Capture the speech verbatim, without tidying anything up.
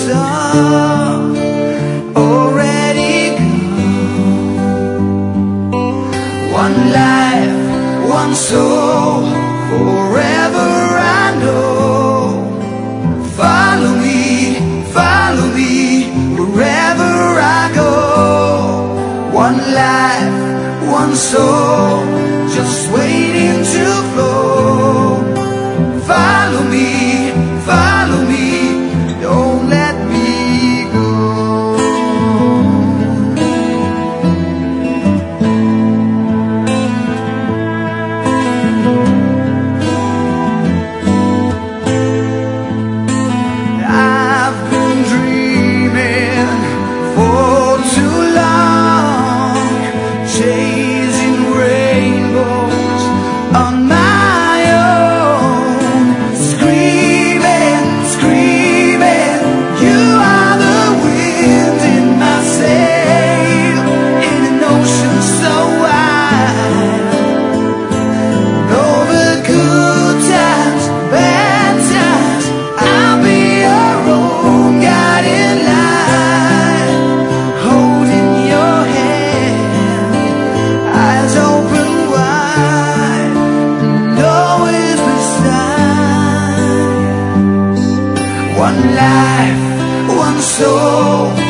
sun already gone. One life, one soul, forever I know. Follow me, follow me, wherever I go. One life, one soul, just waiting to flow. Follow me, follow me, don't let me go. I've been dreaming for too long, chasing rainbows on my own, screaming, screaming, you are the wind in my sail, in an ocean so wide. Over good times, bad times, I'll be your own guiding light, holding your hand, eyes open wide, and always beside. One life, one soul,